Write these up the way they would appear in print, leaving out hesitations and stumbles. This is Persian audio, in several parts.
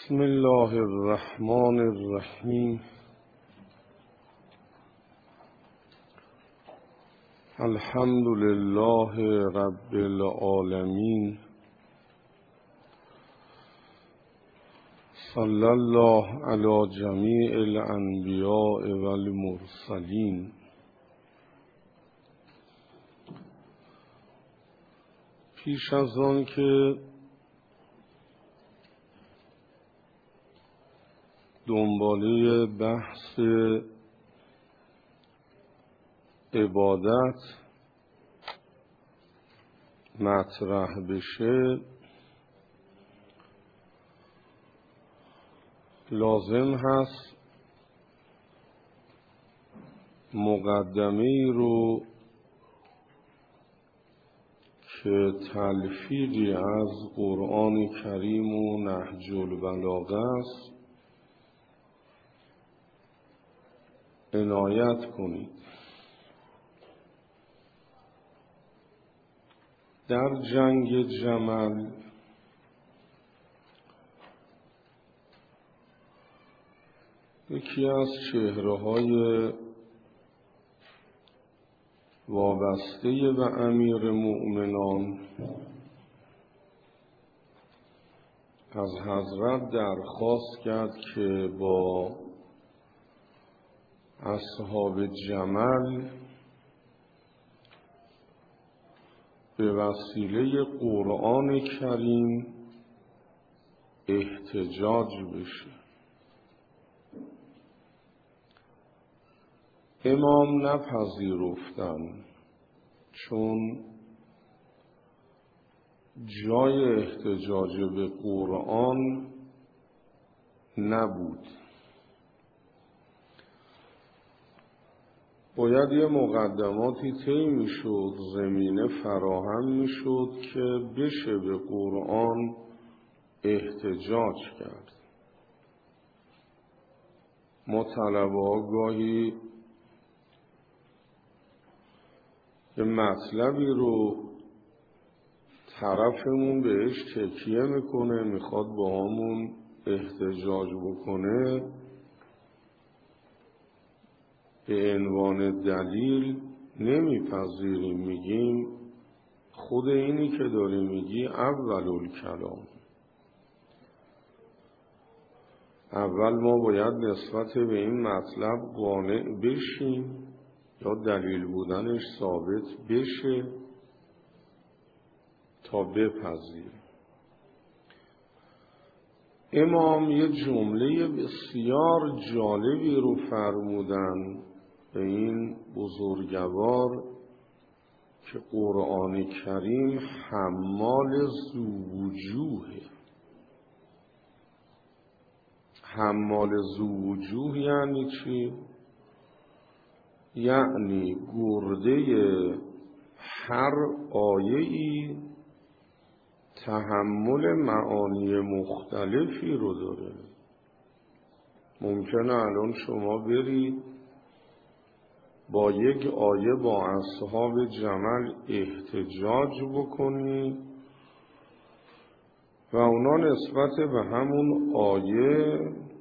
بسم الله الرحمن الرحیم. الحمد لله رب العالمین. صلی الله علی جمیع الانبیاء والمرسلین. پیش از آن که دنباله بحث عبادت مطرح بشه، لازم هست مقدمه‌ای رو که تلفیقی از قرآن کریم و نهج البلاغه است عنایت کنید. در جنگ جمل یکی از چهره‌های وابسته به امیر مؤمنان از حضرت درخواست کرد که با اصحاب جمل به وسیله قرآن کریم احتجاج بشه. امام نپذیرفتند، چون جای احتجاج به قرآن نبود. باید یه مقدماتی طی میشد، زمینه فراهم میشد که بشه به قرآن احتجاج کرد. ما طلبه‌ها گاهی یه مطلبی رو طرفمون بهش تکیه میکنه، میخواد با همون احتجاج بکنه، به عنوان دلیل نمیپذیریم، میگیم خود اینی که داری میگی اول الکلام. اول ما باید نسبت به این مطلب قانع بشیم یا دلیل بودنش ثابت بشه تا بپذیریم. امام یه جمله بسیار جالبی رو فرمودن به این بزرگوار که قرآن کریم حمال ذووجوهه. حمال ذووجوه یعنی چی؟ یعنی گرده هر آیه‌ای تحمل معانی مختلفی رو داره. ممکنه الان شما برید با یک آیه با اصحاب جمل احتجاج بکنی و اونا نسبت به همون آیه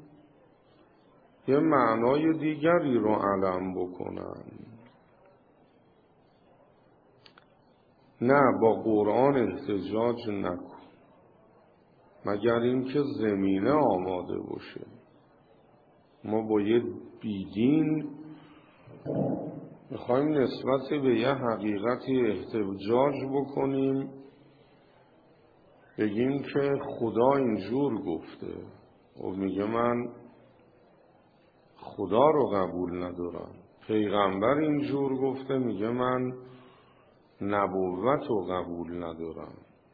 یه معنای دیگری رو علم بکنن. نه، با قرآن احتجاج نکن مگر اینکه زمینه آماده باشه. ما با یه بیدین میخوایم نسبت به یه حقیقتی احتجاج بکنیم، بگیم که خدا اینجور گفته و میگه من خدا رو قبول ندارم. پیغمبر اینجور گفته، میگه من نبوت رو قبول ندارم.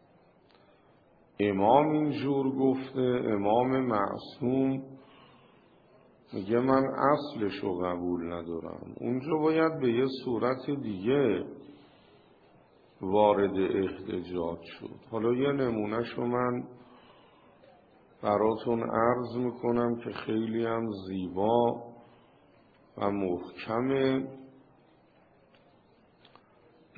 امام اینجور گفته، امام معصوم، میگه من اصلش رو قبول ندارم. اونجا باید به یه صورت دیگه وارد احتجاج شد. حالا یه نمونهشو من براتون عرض میکنم که خیلی هم زیبا و محکمه.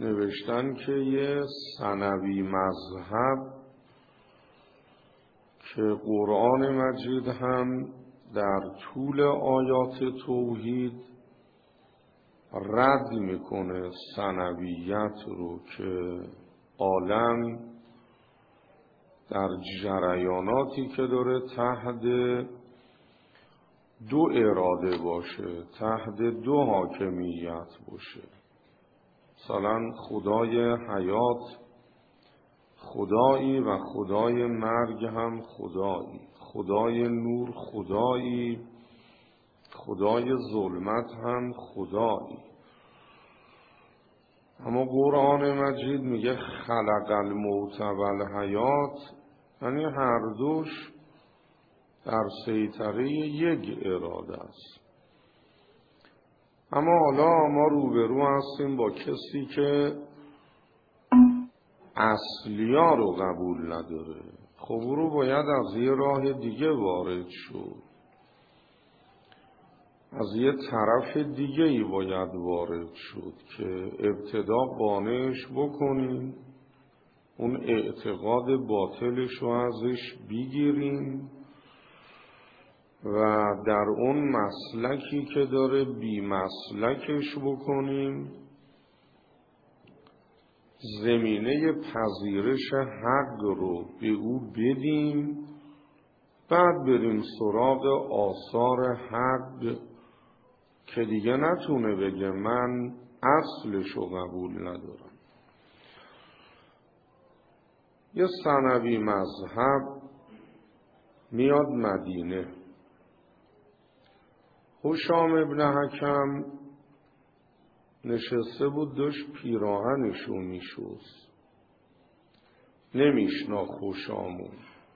نوشتن که یه ثانوی مذهب که قرآن مجید هم در طول آیات توحید رد میکنه ثنویت رو که عالم در جریاناتی که داره تحت دو اراده باشه، تحت دو حاکمیت باشه. مثلا خدای حیات خدایی و خدای مرگ هم خدایی، خدای نور خدایی، خدای ظلمت هم خدایی. اما قرآن مجید میگه خلق الموت و الحیات، یعنی هر دوش در سیطره یک اراده است. اما حالا ما روبرو هستیم با کسی که اصلیا رو قبول نداره. خب او رو باید از یه راه دیگه وارد شد، از یه طرف دیگه ای باید وارد شد که ابتدا قانعش بکنیم، اون اعتقاد باطلش رو ازش بگیریم و در اون مسلکی که داره بی مسلکش بکنیم، زمینه پذیرش حق رو به او بدیم، بعد بریم سراغ آثار حق که دیگه نتونه بگه من اصلش رو قبول ندارم. یه ثنوی مذهب میاد مدینه. هشام ابن حکم نشسته بود، داشت پیراهنشو میشست، نمیشناخت هشامو.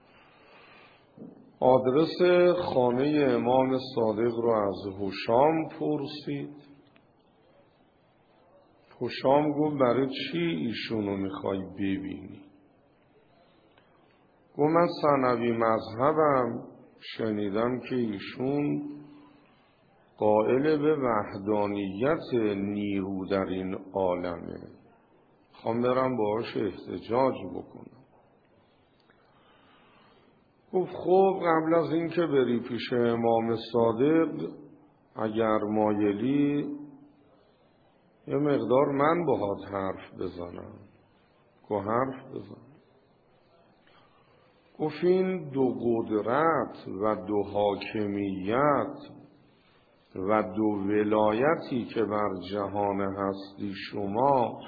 آدرس خانه امام صادق رو از هشام پرسید. هشام گفت برای چی ایشونو میخوای ببینی؟ گفت من ثنوی مذهبم، شنیدم که ایشون قائل به وحدانیت نیرو در این عالمه، خوام برم باهاش احتجاج بکنم. گفت خب قبل از این که بری پیش امام صادق، اگر مایلی یه مقدار من باهات حرف بزنم. گفت حرف بزن. گفت این دو قدرت و دو حاکمیت و دو ولایتی که بر جهان هستی شما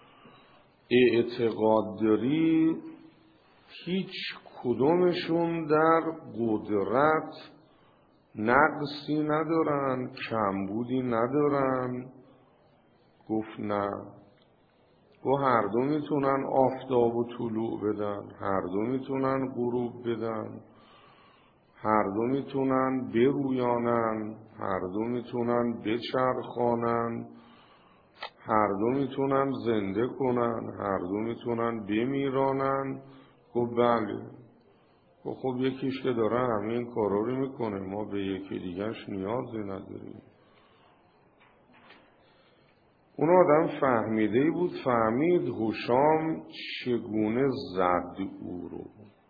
اعتقاد داری، هیچ کدومشون در قدرت نقصی ندارن، کمبودی ندارن. گفت نه. و هر دو میتونن آفتاب و طلوع بدن، هر دو میتونن غروب بدن، هر دو میتونن برویانن، هر دو میتونن بچرخانن، هر دو میتونن زنده کنن، هر دو میتونن بمیرانن. گفت بله. خب یکیش که داره همه این کارا رو میکنه، ما به یکی دیگرش نیازی نداریم. اون آدم فهمیده بود، فهمید هشام چگونه زد او رو.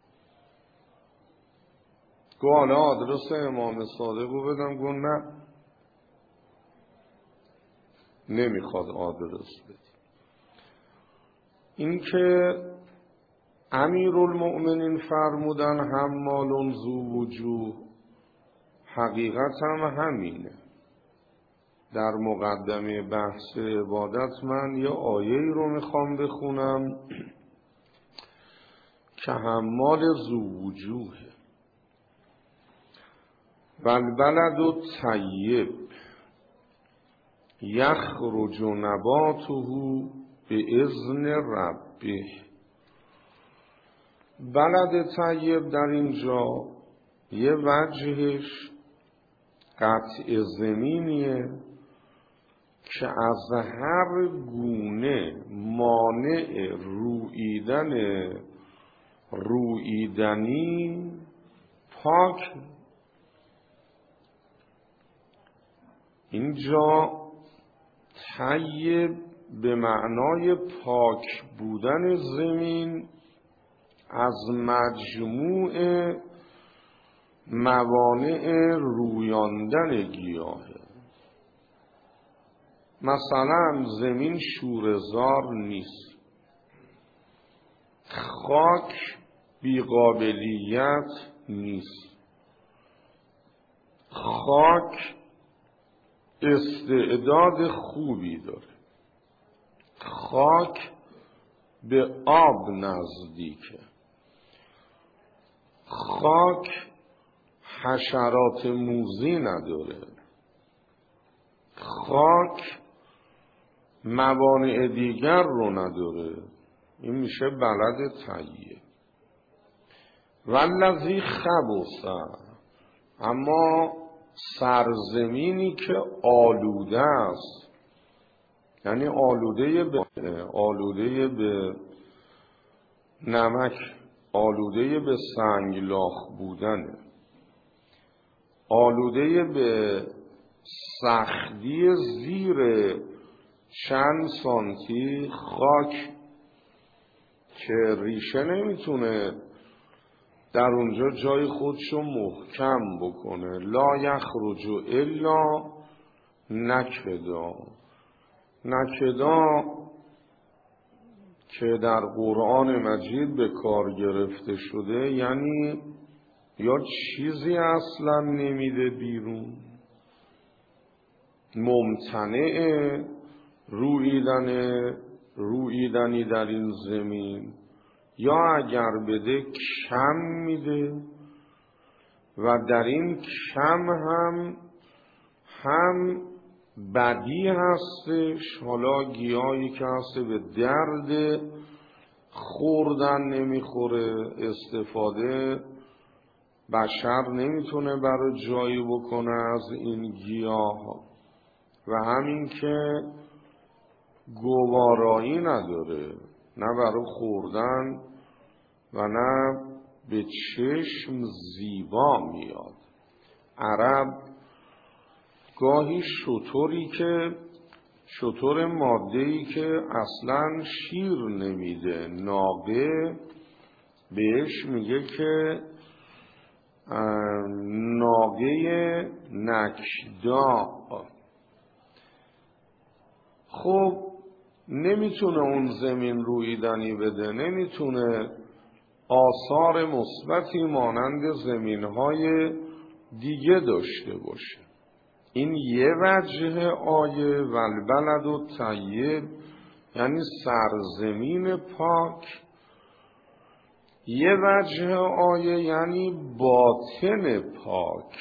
گفت حالا آدرس امام صادق رو بدم. گفت نه، نمیخواد آدرس بده. این که امیرالمؤمنین فرمودن حمال ذو وجوه، حقیقت هم همینه. در مقدمه بحث عبادت من یه آیه‌ای رو میخوام بخونم که حمال ذو وجوهه. والبلد الطیب یخرج نباته باذن ربه. بلد طیب در اینجا یه وجهش قطع زمینیه که از هر گونه مانع رویدنی پاک. اینجا طیب به معنای پاک بودن زمین از مجموع موانع رویاندن گیاهه. مثلا زمین شوره‌زار نیست، خاک بیقابلیت نیست، خاک استعداد خوبی داره، خاک به آب نزدیکه، خاک حشرات موذی نداره، خاک موانع دیگر رو نداره. این میشه بلد تهیه. والذی خبث، اما سرزمینی که آلوده است، یعنی آلوده به نمک، آلوده به سنگلاخ بودنه، آلوده به سختی زیر چند سانتی خاک که ریشه نمیتونه در اونجا جای خودشو محکم بکنه. لا یخرج الا نکدا. نکدا که در قرآن مجید به کار گرفته شده یعنی یا چیزی اصلا نمیده بیرون، ممتنع رویدنی در این زمین، یا اگر بده کم میده و در این کم هم بدی هستش. حالا گیاهی که هست به درد خوردن نمیخوره، استفاده بشر نمیتونه برای جایی بکنه از این گیاه، و همین که گوارایی نداره، نه برای خوردن و نه به چشم زیبا میاد. عرب گاهی شتر ماده‌ای که اصلا شیر نمیده، ناقه، بهش میگه که ناقه نکدا. خب نمیتونه اون زمین رویدنی بده، نمیتونه آثار مثبتی مانند زمینهای دیگه داشته باشه. این یه وجه آیه. والبلد الطیب یعنی سرزمین پاک. یه وجه آیه یعنی باطن پاک.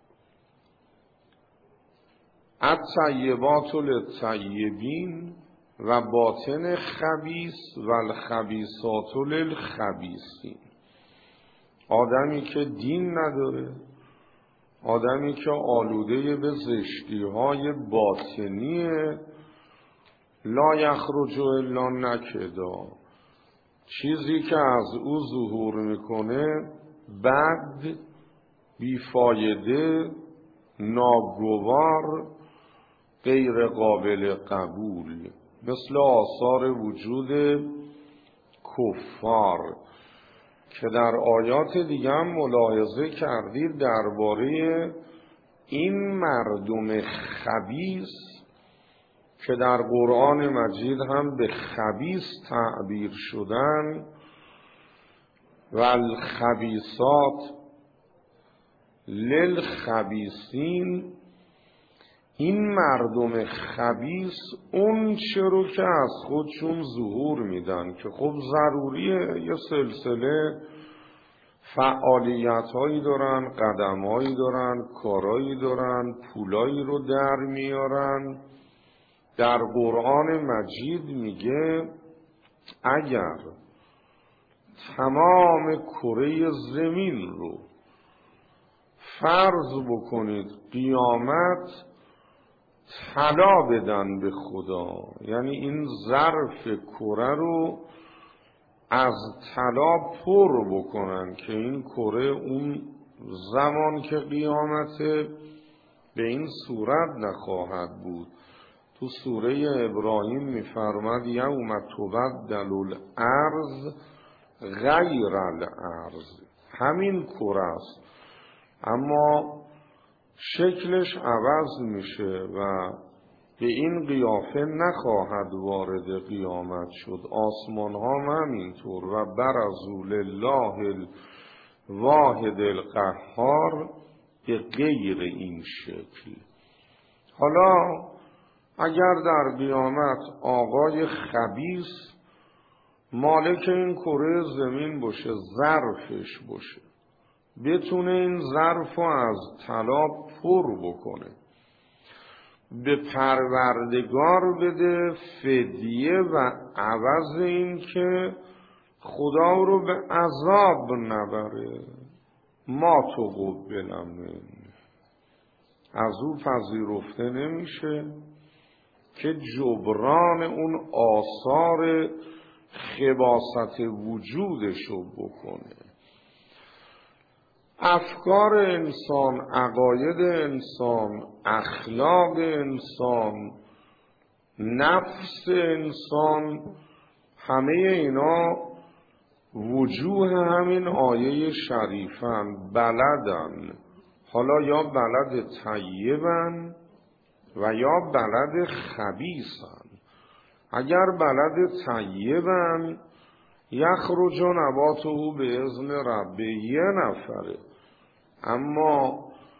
الطیبات للطیبین و باطن خبیث و الخبیثات للخبیثین. آدمی که دین نداره، آدمی که آلوده به زشتی‌های باطنیه، لا یخرج الا نکدا، چیزی که از او ظهور میکنه بد، بیفایده، ناگوار، غیر قابل قبول، مثل آثار وجود کفار که در آیات دیگه هم ملاحظه کردید درباره این مردم خبیث که در قرآن مجید هم به خبیث تعبیر شدن. و الخبیثات للخبیثین، این مردم خبیث اون چه رو که از خودشون ظهور میدن که خب ضروریه، یه سلسله فعالیت هایی دارن، قدم هایی دارن، کارهایی دارن، پولایی رو در میارن. در قرآن مجید میگه اگر تمام کره زمین رو فرض بکنید قیامت طلا بدن به خدا، یعنی این ظرف کره رو از طلا پر بکنن که این کره اون زمان که قیامته به این صورت نخواهد بود. تو سوره ابراهیم میفرماد یوم تبدل الارض غیر الارض، همین کره است. اما شکلش عوض میشه و به این قیافه نخواهد وارد قیامت شد. آسمان ها همینطور. و برزوا لله الواحد القهار به غیر این شکل. حالا اگر در قیامت آقای خبیث مالک این کره زمین باشه، ظرفش باشه، بتونه این ظرف رو از طلا پر بکنه، به پروردگار بده فدیه و عوض این که خدا رو به عذاب نبره، ما تقبل منه، از او پذیرفته نمیشه که جبران اون آثار خباثت وجودشو بکنه. افکار انسان، عقاید انسان، اخلاق انسان، نفس انسان، همه اینا وجوه همین آیه شریفن. بلدن، حالا یا بلد طیبن و یا بلد خبیثن. اگر بلد طیبن یخرج نباته به اذن ربه، یه نفره، اما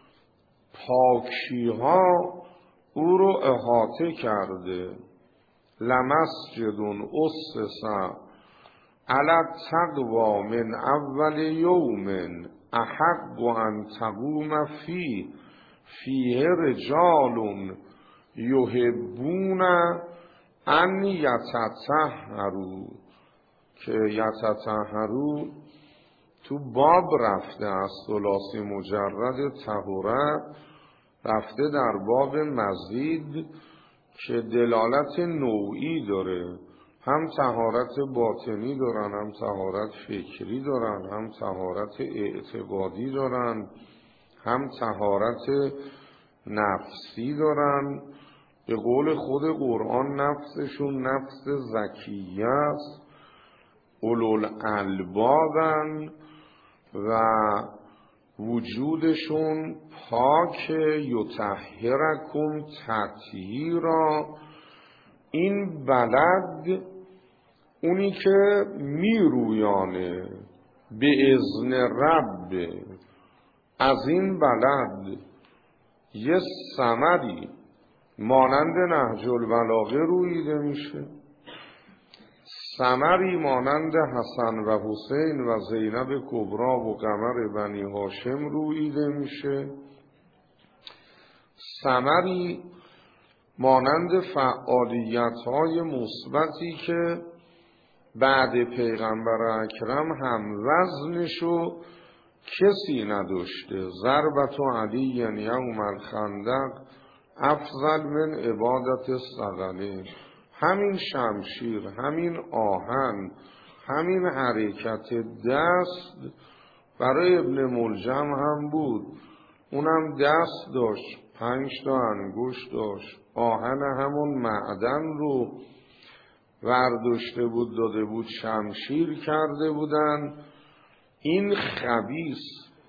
پاکی ها او رو احاطه کرده. لمسجد اسس علی التقوی من اول یوم احق ان تقوم فیه رجال یحبون ان یتطهروا، که یتطهروا تو باب رفته از ثلاثی مجرد طهورت، رفته در باب مزید که دلالت نوعی داره. هم طهارت باطنی دارن، هم طهارت فکری دارن، هم طهارت اعتقادی دارن، هم طهارت نفسی دارن. به قول خود قرآن نفسشون نفس زکیه است، اولوالالبابن و وجودشون پاک، یطهرکم تطهیرا. این بلد اونی که میرویانه به اذن رب، از این بلد یه ثمری مانند نهج البلاغه رویده میشه، ثمری مانند حسن و حسین و زینب کبرا و قمر بنی هاشم رویده میشه، ثمری مانند فعالیت‌های مثبتی که بعد پیغمبر اکرم هم وزنشو کسی نداشته. ضربت علی یوم الخندق افضل من عبادت الثقلین. همین شمشیر، همین آهن، همین حرکت دست برای ابن ملجم هم بود. اونم دست داشت، 5 تا انگشت داشت، آهن همون معدن رو ورداشته بود، داده بود، شمشیر کرده بودن. این خبیث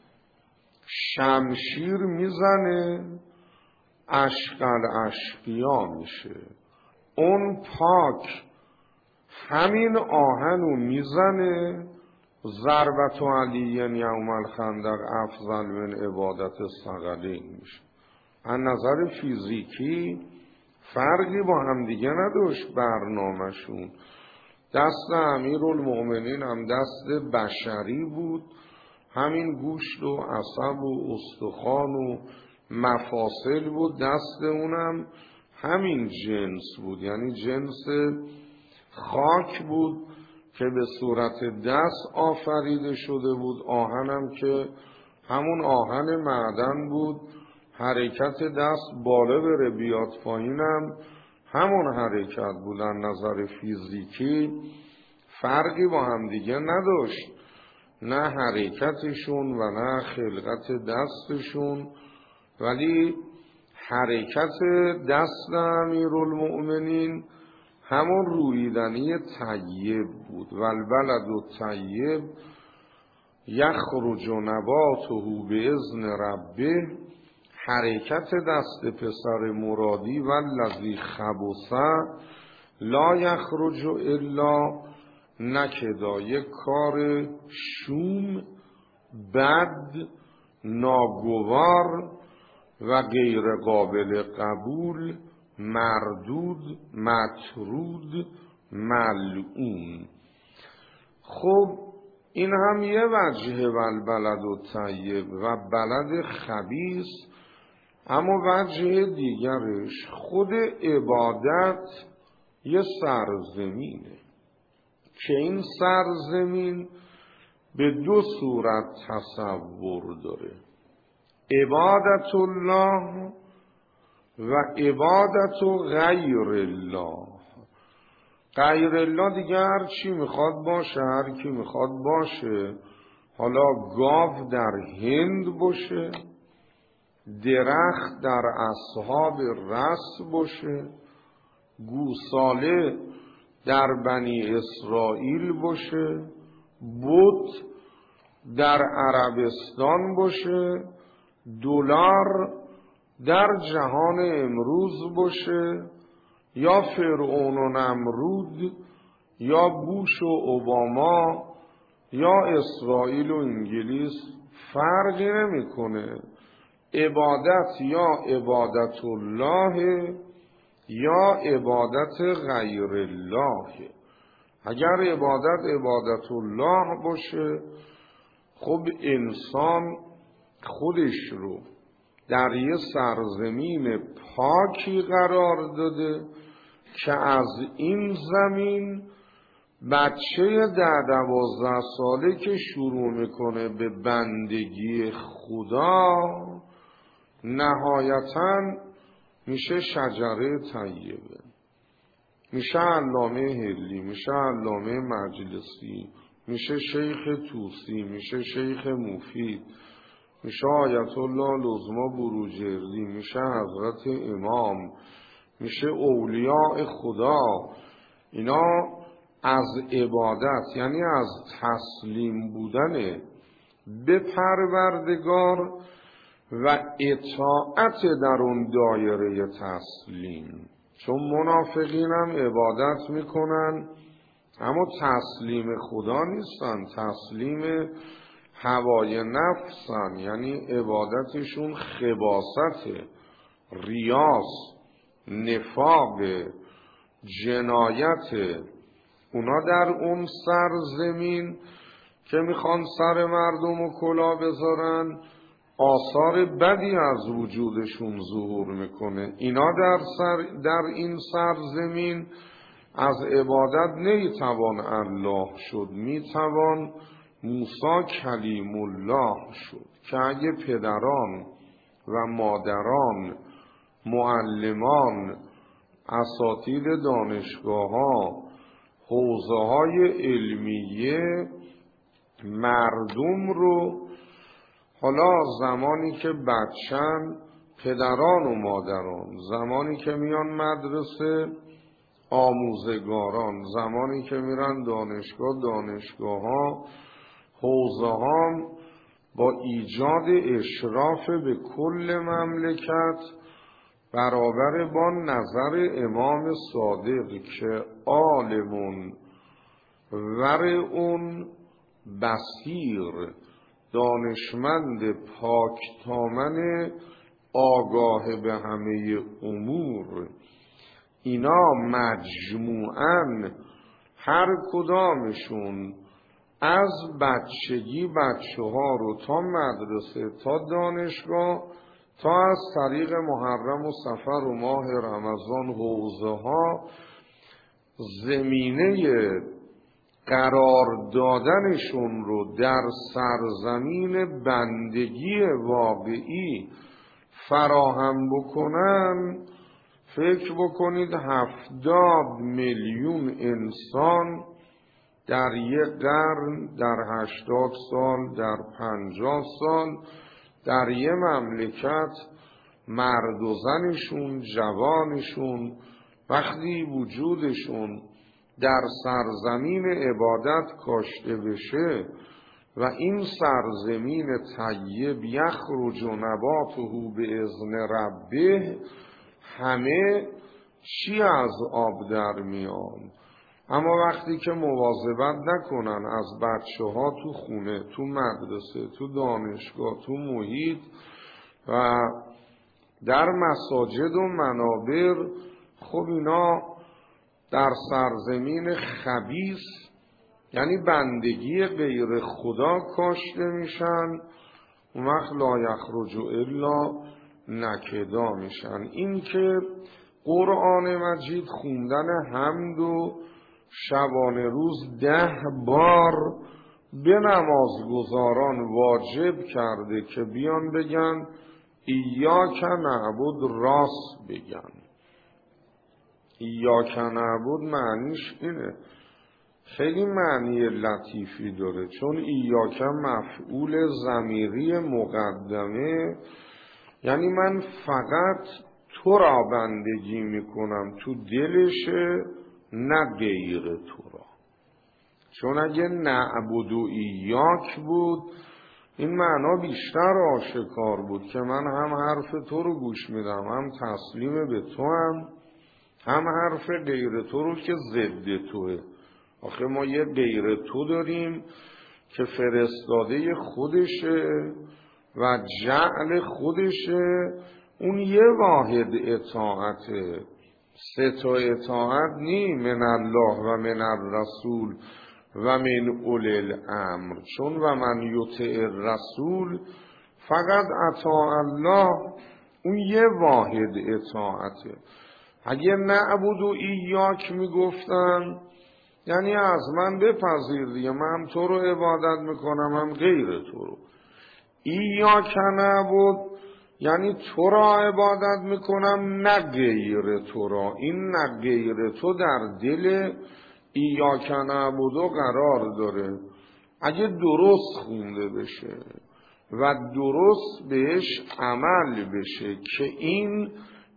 شمشیر میزنه، اشقل اشقیا میشه. اون پاک همین آهنو میزنه، ضربت علی یوم الخندق افضل من عبادت الثقلین میشه. از نظر فیزیکی فرقی با هم دیگه نداشت برنامه‌شون. دست امیرالمؤمنین هم دست بشری بود، همین گوشت و عصب و استخوان و مفاصل بود، دست اونم همین جنس بود، یعنی جنس خاک بود که به صورت دست آفریده شده بود. آهنم که همون آهن معدن بود، حرکت دست بالا بره بیاد پایینم همون حرکت بود. از نظر فیزیکی فرقی با هم دیگه نداشت، نه حرکتشون و نه خلقت دستشون، ولی حرکت دست امیرالمؤمنین همون رویدنی طیب بود. والبلد الطیب یخرج نباته به اذن ربه، حرکت دست پسر مرادی و الذی خبث لا یخرج الا نکدا، یک کار شوم، بد، ناگوار و غیر قابل قبول، مردود، مطرود، ملعون. خب این هم یه وجه والبلد الطیب و بلد خبیث، اما وجه دیگرش خود عبادت یه سرزمینه که این سرزمین به دو صورت تصور داره: عبادت الله و عبادت غیر الله. غیر الله دیگه هر چی میخواد باشه، هر کی میخواد باشه، حالا گاو در هند باشه، درخت در اصحاب رس باشه، گوساله در بنی اسرائیل باشه، بت در عربستان باشه، دلار در جهان امروز باشه، یا فرعون و نمرود، یا بوش و اوباما، یا اسرائیل و انگلیس، فرقی نمیکنه. عبادت یا عبادت الله یا عبادت غیر الله. اگر عبادت عبادت الله باشه، خب انسان خودش رو در یه سرزمین پاکی قرار داده که از این زمین بچه 10-12 ساله که شروع میکنه به بندگی خدا نهایتاً میشه شجره طیبه، میشه علامه هلی، میشه علامه مجلسی، میشه شیخ توسی، میشه شیخ مفید، میشه آیت الله لزما بروجردی، میشه حضرت امام، میشه اولیاء خدا. اینا از عبادت یعنی از تسلیم بودن به پروردگار و اطاعت در اون دایره تسلیم. چون منافقین هم عبادت میکنن اما تسلیم خدا نیستن، تسلیم هوای نفسن، یعنی عبادتشون خباثت، ریاس، نفاق، جنایت. اونا در اون سرزمین که میخوان سر مردم و کلا بذارن، آثار بدی از وجودشون ظهور میکنه. اینا در این سرزمین از عبادت نیتوان الله شد، میتوان موسی کلیم الله شد. که اگه پدران و مادران، معلمان، اساتید دانشگاه ها، حوزه های علمیه مردم رو، حالا زمانی که بچن، پدران و مادران زمانی که میان مدرسه، آموزگاران زمانی که میرن دانشگاه ها، حوزه ها، با ایجاد اشراف به کل مملکت برابر با نظر امام صادق که عالمون ورعون بصیر، دانشمند پاک دامن، آگاه به همه امور، اینا مجموعاً هر کدامشون از بچگی بچه ها رو تا مدرسه تا دانشگاه تا از طریق محرم و صفر و ماه رمضان حوزه ها زمینه قرار دادنشون رو در سرزمین بندگی واقعی فراهم بکنن. فکر بکنید 70 میلیون انسان در یک قرن، در 80 سال، در 50 سال در یک مملکت، مرد و زنشون، جوانشون، وقتی وجودشون در سرزمین عبادت کاشته بشه و این سرزمین طیب یخرج نباته به اذن ربه، همه چی از آب در میان. اما وقتی که مواظبت نکنن از بچه ها تو خونه، تو مدرسه، تو دانشگاه، تو محیط و در مساجد و منابر، خب اینا در سرزمین خبیث یعنی بندگی غیر خدا کاشته میشن، اون وقت لا یخرج الا نکدا میشن. این که قرآن مجید خوندن حمد و شبانه روز 10 بار به نمازگزاران واجب کرده که بیان بگن ایاک نعبد، راست بگن. ایاک نعبد معنیش اینه، خیلی معنی لطیفی داره، چون ایاک مفعول ضمیری مقدمه، یعنی من فقط تو را بندگی میکنم، تو دلشه، نه غیر تو را. چون اگه نعبد و ایاک بود این معنا بیشتر آشکار بود که من هم حرف تو رو گوش میدم، هم تسلیم به تو، هم حرف غیر تو رو که ضد توه. آخه ما یه غیر تو داریم که فرستاده خودشه و جعل خودشه، اون یه واحد اطاعته، 3 تا اطاعت نی، من الله و من الرسول و من اولی الامر. چون و من یطع الرسول فقط اطاع الله، اون یه واحد اطاعته. اگه نعبد و ایاک میگفتن یعنی از من بپذیر دیگه، من هم تو رو عبادت میکنم هم غیر تو رو. ایاک نعبد یعنی تو را عبادت میکنم نه غیر تو را. این نه غیر تو در دل ایاک نعبد قرار داره. اگه درست خونده بشه و درست بهش عمل بشه که این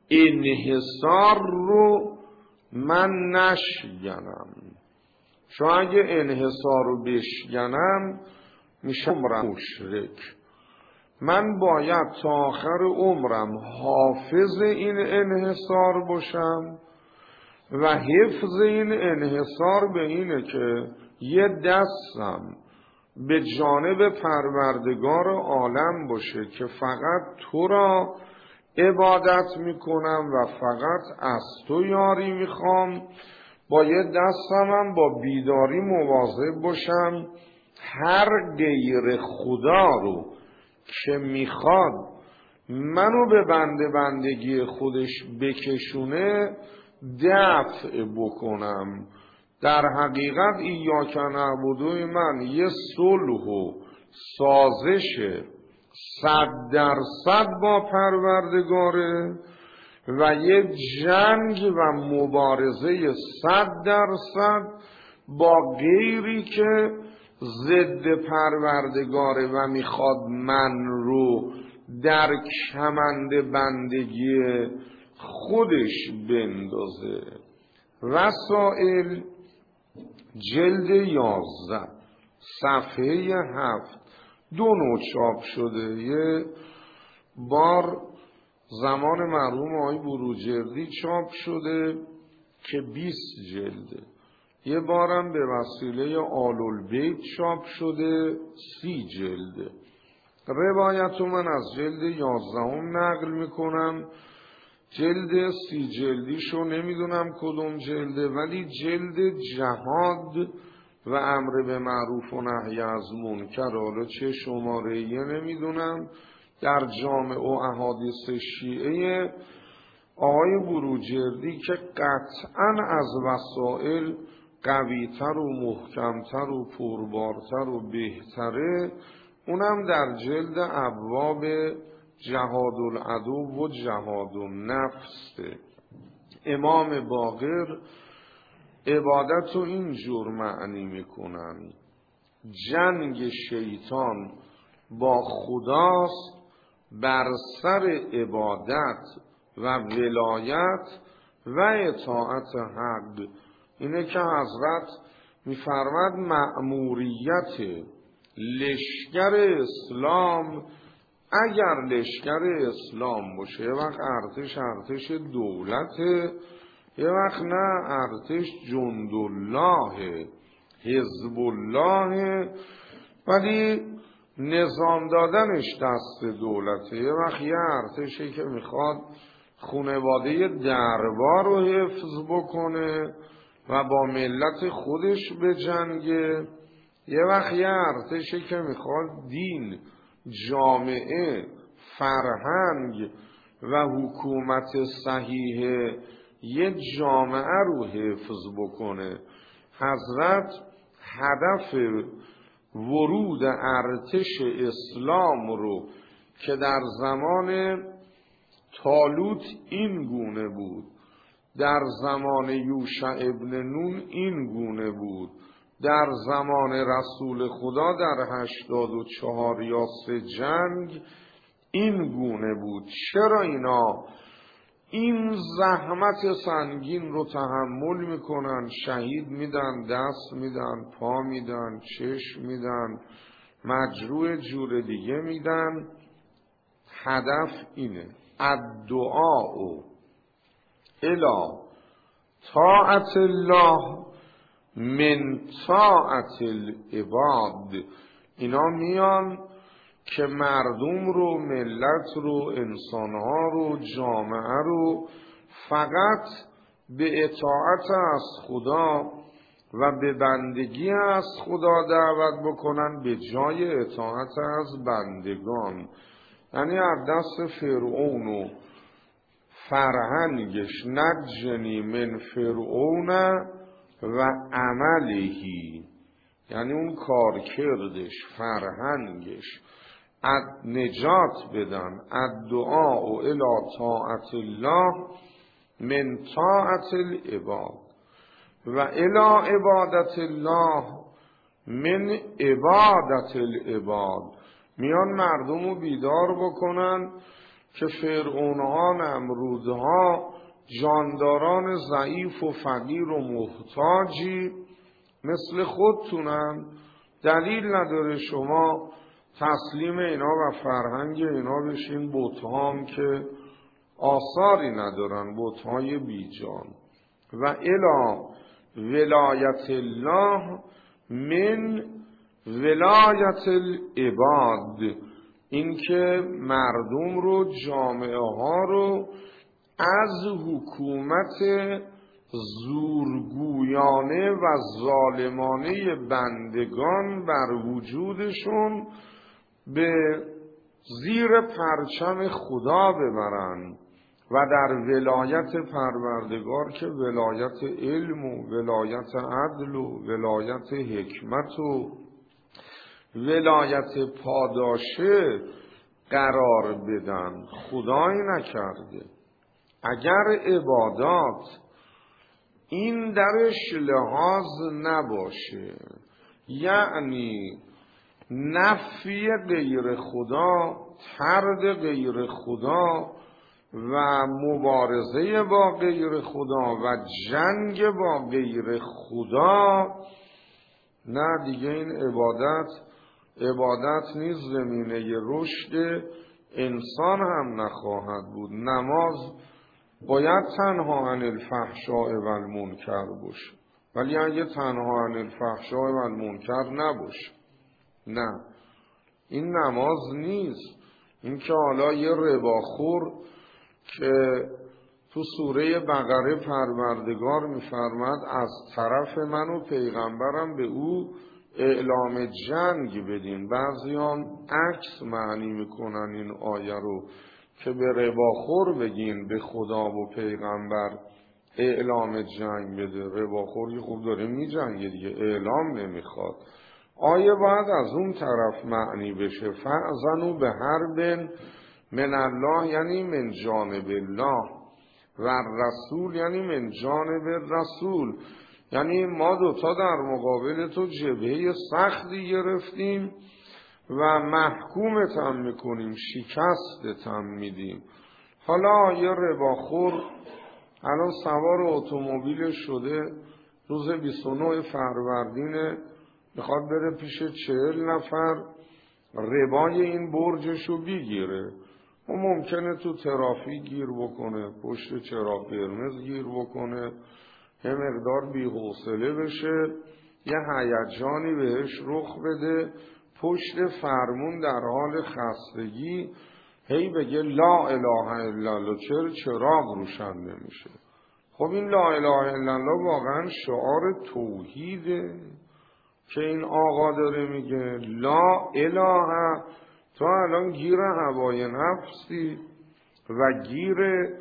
انحصار رو من نشکنم، چون اگه انحصار رو بشکنم میشم مشرک. من باید تا آخر عمرم حافظ این انحصار باشم و حفظ این انحصار به اینه که یه دستم به جانب پروردگار عالم باشه که فقط تو را عبادت میکنم و فقط از تو یاری میخوام، با یه دستم با بیداری مواظب باشم هر غیر خدا رو که میخواد منو به بندگی خودش بکشونه دفع بکنم. در حقیقت ایاک نعبد من یه صلح و سازش 100% با پروردگاره و یه جنگ و مبارزه 100% با غیری که ضد پروردگاره و میخواد من رو در کمند بندگی خودش بندازه. رسائل جلد 11 صفحه 7 2 نوع چاپ شده. یه بار زمان مرحوم آقای بروجردی چاپ شده که 20 جلده. یه بارم به وسیله آل‌البیت چاپ شده 30 جلده. روایتو من از جلد 11 نقل میکنم. جلد 30 جلدیشو نمیدونم کدوم جلده، ولی جلد جهاد و امر به معروف و نهی از منکر، حالا چه شماره‌ای نمیدونم، در جامع و احادیث شیعه آقای بروجردی که قطعاً از وسائل قویتر و محکمتر و پربارتر و بهتره، اونم در جلد ابواب جهاد العدو و جهاد النفس. امام باقر عبادت رو اینجور معنی میکنن: جنگ شیطان با خداست بر سر عبادت و ولایت و اطاعت حق. اینه که حضرت میفرماد مأموریت لشکر اسلام اگر لشکر اسلام باشه، یه وقت ارتش دولته، یه وقت نه ارتش جندالله حزب الله، ولی نظام دادنش دست دولته. یه وقت یه ارتشی که میخواد خانواده دربار رو حفظ بکنه و با ملت خودش بجنگه، یه وقت یه ارتشی که میخواد دین، جامعه، فرهنگ و حکومت صحیح یه جامعه رو حفظ بکنه. حضرت هدف ورود ارتش اسلام رو که در زمان طالوت این گونه بود، در زمان یوشع ابن نون این گونه بود، در زمان رسول خدا در 84 یا 3 جنگ این گونه بود. چرا اینا این زحمت سنگین رو تحمل میکنن؟ شهید میدن، دست میدن، پا میدن، چشم میدن، مجروح جور دیگه میدن. هدف اینه: الدعاء الی طاعت الله من طاعت العباد. اینا میان که مردم رو، ملت رو، انسانها رو، جامعه رو فقط به اطاعت از خدا و به بندگی از خدا دعوت بکنن به جای اطاعت از بندگان. یعنی از دست فرعون و فرهنگش، نجنی من فرعون و عملهی، یعنی اون کارکردش، فرهنگش، نجات بدن. الدعاء الی طاعت الله من طاعت العباد و الی عبادت الله من عبادت العباد. میان مردم رو بیدار بکنن که فرعونها، نمرودها، جانداران ضعیف و فقیر و محتاجی مثل خودتونن. دلیل نداره شما تسلیم اینا و فرهنگ اینا بشین. بت‌هام که آثاری ندارن، بت‌های بیجان. و الی ولایت الله من ولایت العباد، این که مردم رو، جامعه ها رو از حکومت زورگویانه و ظالمانه بندگان بر وجودشون به زیر پرچم خدا ببرن و در ولایت پروردگار که ولایت علم و ولایت عدل و ولایت حکمت و ولایت پاداشه قرار بدن. خدایی نکرده. اگر عبادات این درش لحاظ نباشه، یعنی نفی غیر خدا، طرد غیر خدا و مبارزه با غیر خدا و جنگ با غیر خدا، نه دیگه این عبادت نیز زمینه رشد انسان هم نخواهد بود. نماز باید تنها عن الفحشاء و المنکر باشه، ولی اگه تنها عن الفحشاء و المنکر نباشه، نه، این نماز نیست. این که حالا یه رباخور که تو سوره بقره پروردگار میفرماد از طرف من و پیغمبرم به او اعلام جنگ بدین. بعضیان عکس معنی میکنن این آیه رو که به رباخور بگین به خدا و پیغمبر اعلام جنگ بده. رباخوری خوب داره میجنگه دیگه، اعلام نمیخواد. آیه باید از اون طرف معنی بشه: فأذنوا بحرب من الله، یعنی من جانب الله، و رسول یعنی من جانب رسول، یعنی ما دوتا در مقابل تو جبهه سختی گرفتیم و محکومت هم میکنیم، شکستت هم میدیم. حالا یه رباخور الان سوار اتومبیل شده، روز 29 فروردین میخواد بره پیش 40 نفر ربای این برجشو بگیره. و ممکنه تو ترافیک گیر بکنه، پشت چراغ قرمز گیر بکنه، یه مقدار بی‌حوصله بشه، یه هیجانی بهش رخ بده، پشت فرمون در حال خستگی هی بگه لا اله الا الله، چراغ روشن نمیشه. خب این لا اله الا الله واقعا شعار توحیده که این آقا داره میگه لا اله. تو الان گیر هوای نفسی و گیر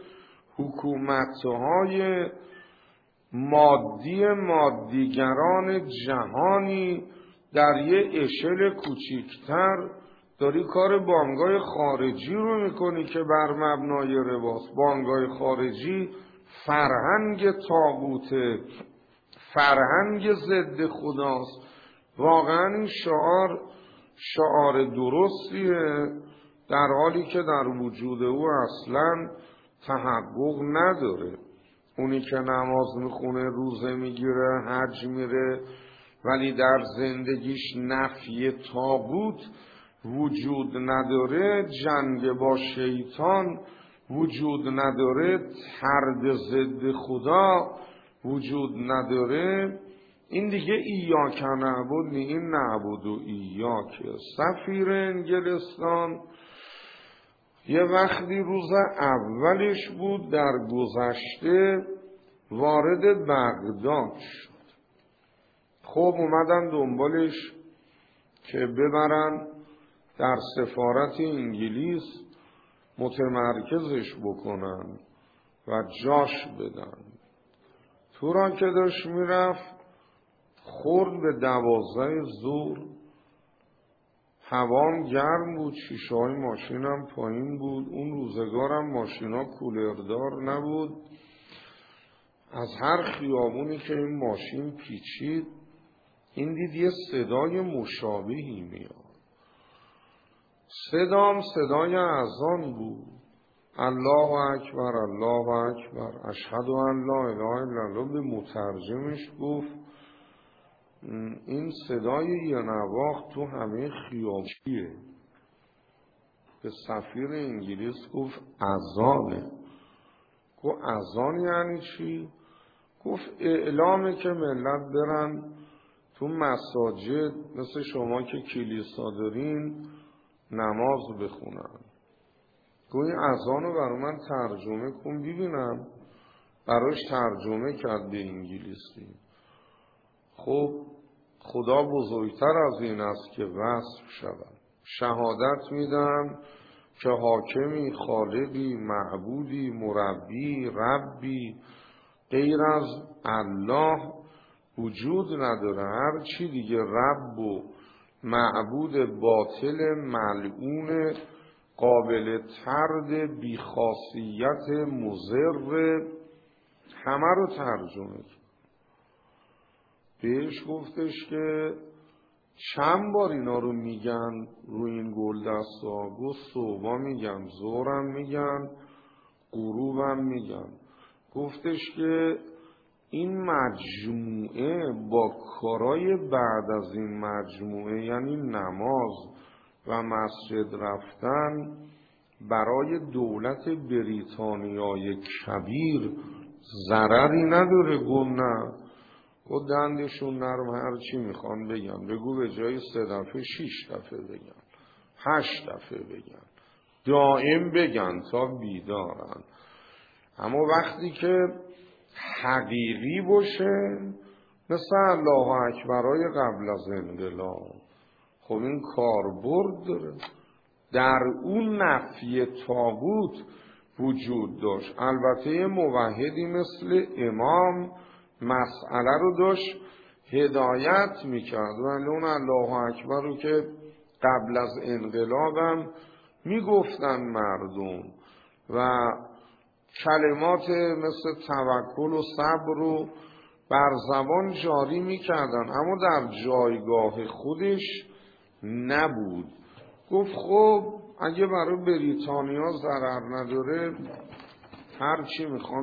حکومتهای مادیگران جهانی در یه اشل کوچیکتر داری کار بانگای خارجی رو میکنی که بر مبنای رباست. بانگای خارجی فرهنگ طاغوته، فرهنگ ضد خداست. واقعا این شعار درستیه، در حالی که در وجود او اصلا تحقق نداره. اونی که نماز میخونه، روزه میگیره، حج میره، ولی در زندگیش نفی طاغوت وجود نداره، جنگ با شیطان وجود نداره، طرد ضد خدا وجود نداره، این دیگه ایاک نعبد نی، این نعبد و ایاک. سفیر انگلستان یه وقتی روز اولش بود در گذشته وارد بغداد شد. خب اومدن دنبالش که ببرن در سفارت انگلیس متمرکزش بکنن و جاش بدن. تو را که داشت میرفت خورد به 12 ظهر، هوام گرم بود، شیشه‌های ماشینم پایین بود. اون روزگارم ماشینا کولردار نبود. از هر خیابونی که این ماشین پیچید این دید یه صدای مشابهی میاد. صدای اذان بود. الله اکبر الله اکبر اشهد ان لا اله الا الله. به مترجمش گفت این صدای یه نواخت تو همه خیابونیه. به سفیر انگلیس گفت اذانه. گفت اذان یعنی چی؟ گفت اعلامه که ملت برن تو مساجد مثل شما که کلیسا دارین نماز بخونن. گفت این اذانو برای من ترجمه کن ببینم. براش ترجمه کرد به انگلیسی. خب خدا بزرگتر از این است که وصف شود. شهادت میدم که حاکمی، خالقی، معبودی، مربی، ربی غیر از الله وجود نداره. هر چی دیگه رب و معبود باطل، ملعون، قابل طرد، بیخاصیت، مضر، همه رو ترجمه کرد. بهش گفتش که چند بار اینا رو میگن روی این گلدستا؟ گفت صبح میگن، ظهرم میگن، غروبم میگن. گفتش که این مجموعه با کارای بعد از این مجموعه، یعنی نماز و مسجد رفتن، برای دولت بریتانیای کبیر ضرری نداره. گفت نه. و دندشون نرم، هر چی میخوان بگن. بگو به جای 3 دفعه 6 دفعه بگن، 8 دفعه بگن، دائم بگن تا بیدارن. اما وقتی که حقیقی باشه مثل الله اکبرهای قبل از انقلاب، خب این کاربرد داره. در اون نفی طاغوت وجود داشت. البته موحدی مثل امام مسئله رو داشت هدایت میکرد، ولی اون الله اکبر رو که قبل از انقلابم میگفتن مردم و کلمات مثل توکل و صبر رو بر زبان جاری میکردن، اما در جایگاه خودش نبود. گفت خب اگه برای بریتانیا ضرر نداره هر چی میخوان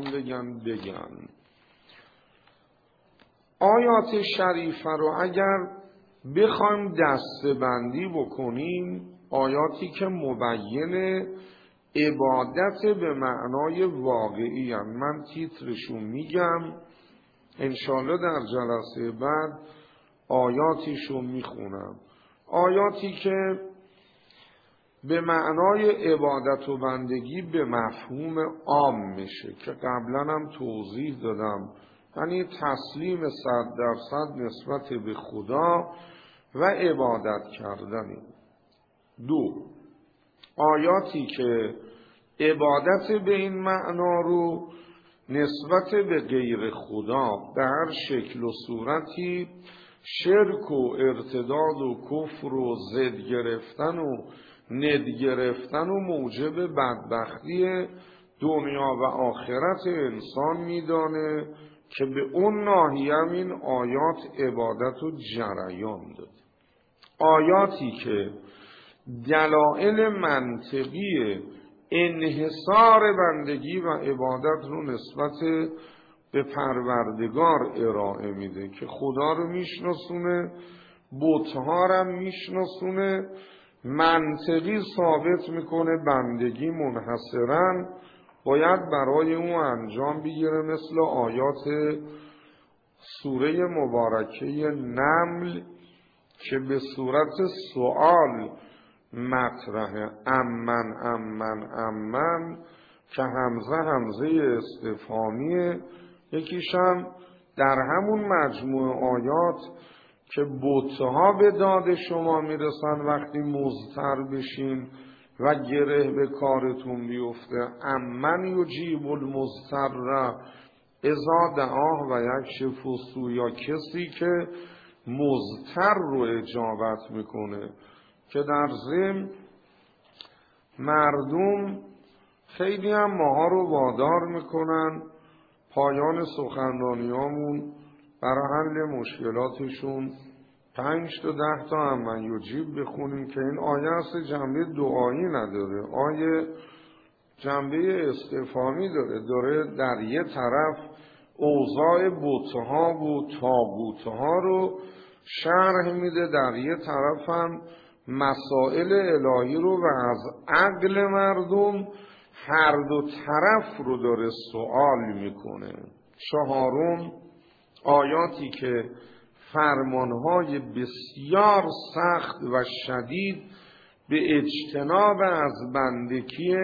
بگن. آیات شریفه رو اگر بخوایم دسته‌بندی بکنیم آیاتی که مبین عبادت به معنای واقعی هم. من تیترشون میگم، انشالله در جلسه بعد آیاتیشون میخونم. آیاتی که به معنای عبادت و بندگی به مفهوم عام میشه که قبلا هم توضیح دادم، یعنی تسلیم 100% نسبت به خدا و عبادت کردن. 2 آیاتی که عبادت به این معنا رو نسبت به غیر خدا به هر شکل و صورتی شرک و ارتداد و کفر و ضد گرفتن و ند گرفتن و موجب بدبختی دنیا و آخرت انسان میدانه که به اون ناحیه این آیات عبادت و جریان داد. آیاتی که دلایل منطقی انحصار بندگی و عبادت رو نسبت به پروردگار ارائه میده که خدا رو میشناسونه، بت‌ها رو میشناسونه، منطقی ثابت میکنه بندگی منحصراً باید برای اون انجام بگیره، مثل آیات سوره مبارکه نمل که به صورت سوال مطرحه، امن که همزه استفهامیه. یکیشم در همون مجموع آیات که بت‌ها به داد شما میرسن وقتی مضطر بشین و گره به کارتون بیفته، امن یجیب المضطر اذا دعاه و یکشف السوء، یا کسی که مضطر رو اجابت میکنه. که در ضمن مردم خیلی هم ماها رو وادار میکنن پایان سخنرانیامون برای حل مشکلاتشون 5 تا 10 تا امن یجیب بخونیم که این آیه اصل جنبه دعایی نداره، آیه جنبه استفهامی داره در یه طرف اوضاع بت‌ها و طاغوت‌ها رو شرح میده، در یه طرف هم مسائل الهی رو و از عقل مردم هر دو طرف رو داره سوال میکنه. 4 آیاتی که فرمانهای بسیار سخت و شدید به اجتناب از بندگی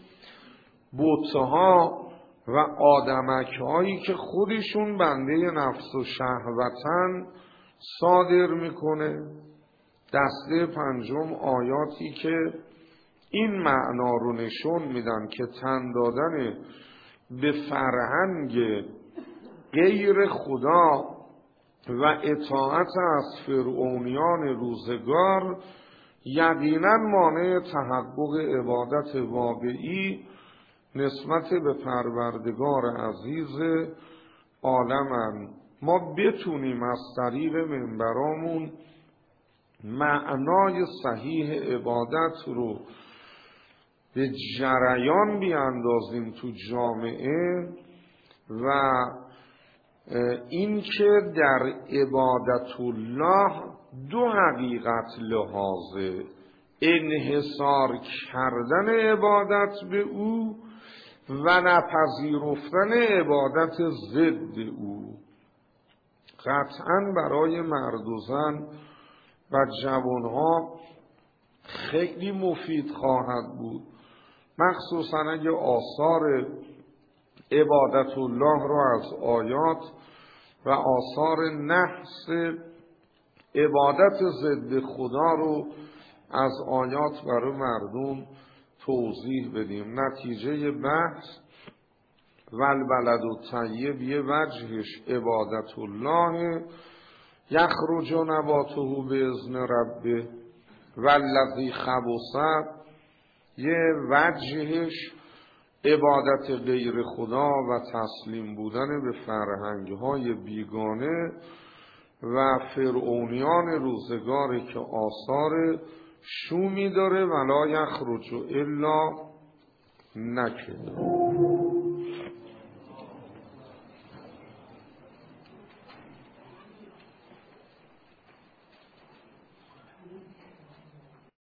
بت‌ها و آدمک‌هایی که خودشون بنده نفس و شهوتن صادر میکنه. دسته 5 آیاتی که این معنا رو نشون میدن که تن دادن به فرهنگ غیر خدا و اطاعت از فرعونیان روزگار یقینا مانع تحقق عبادت واقعی نسبت به پروردگار عزیز عالمن. ما بتونیم از طریق منبرامون معنای صحیح عبادت رو به جریان بیاندازیم تو جامعه و این که در عبادت الله 2 حقیقت لحاظه: انحصار کردن عبادت به او و نپذیرفتن عبادت ضد او. قطعاً برای مرد و زن و جوانها خیلی مفید خواهد بود، مخصوصاً اگه آثار عبادت الله رو از آیات و آثار نحس عبادت ضد خدا رو از آیات برای مردم توضیح بدیم. نتیجه بحث والبلد الطیب یه وجهش عبادت الله یخرج نباته باذن ربه، والذی خبث یه وجهش عبادت غیر خدا و تسلیم بودن به فرهنگ‌های بیگانه و فرعونیان روزگاری که آثار شومی داره ولا یخرج الا نکد.